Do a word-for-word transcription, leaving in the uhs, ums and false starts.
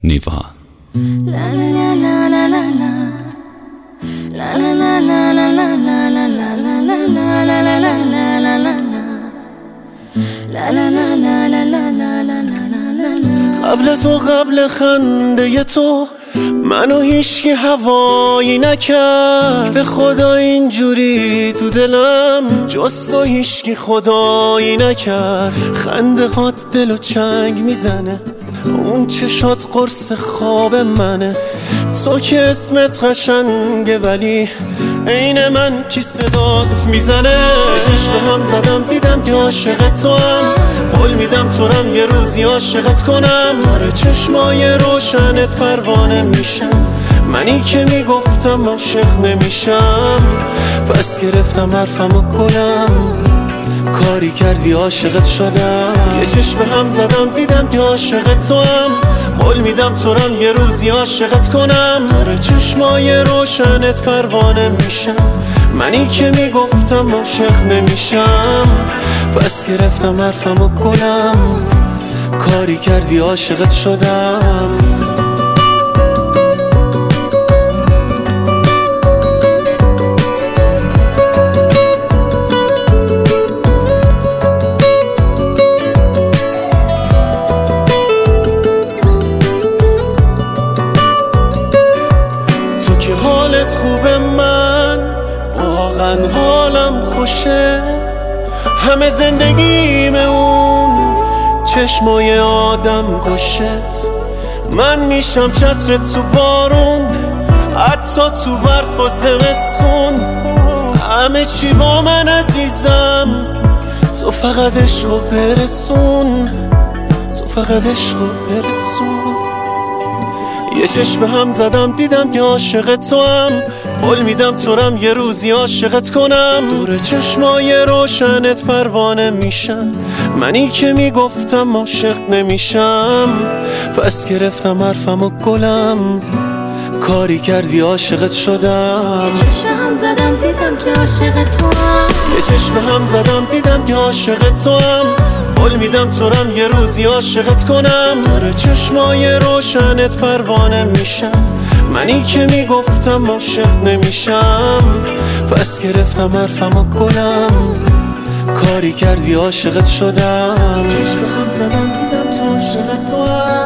نیوا. قبل تو قبل خنده تو منو هیچکی هوایی نکرد، به خدا اینجوری تو دلم جز تو هیچکی خدایی نکرد. خنده هات دلو چنگ میزنه، اون چشات قرص خواب منه. تو که اسمت قشنگه ولی عین من کی صدات میزنه. چشم هم زدم دیدم که عاشق تو هم، قول میدم تو رم یه روزی عاشقت کنم. آره چشمای روشنت پروانه میشم، منی که میگفتم عاشق نمیشم. پس گرفتم حرفمو گلم، کاری کردی عاشقت شدم. یه چشم هم زدم دیدم که عاشق تو هم، قول میدم تو رم یه روزی عاشقت کنم. آره چشمای روشنت پروانه میشم، منی که میگفتم عاشق نمیشم. پس گرفتم حرفمو گلم، کاری کردی عاشقت شدم. حالت خوبه، من واقعا حالم خوشه. همه زندگیم اون چشمای آدم کشت. من میشم چترت تو بارون، حتی تو برف و زمستون. همه چی با من عزیزم، تو فقط عشقو برسون، تو فقط عشقو برسون. یه چشم هم زدم دیدم که عاشق تو هم، قول میدم تو رم یه روزی عاشقت کنم. دور چشمای روشنت پروانه میشم، منی که میگفتم عاشق نمیشم. پس گرفتم حرفمو گلم، کاری کردی عاشقت شدم. یه چشم هم زدم دیدم که عاشق تو هم، یه چشم هم زدم دیدم که عاشق تو هم، قول میدم تو رم یه روزی عاشقت کنم. آره چشمای روشنت پروانه میشم، منی که میگفتم عاشق نمیشم. پس گرفتم حرفمو گلم، کاری کردی عاشقت شدم. چشم هم زدم دیدم که عاشق تو هم.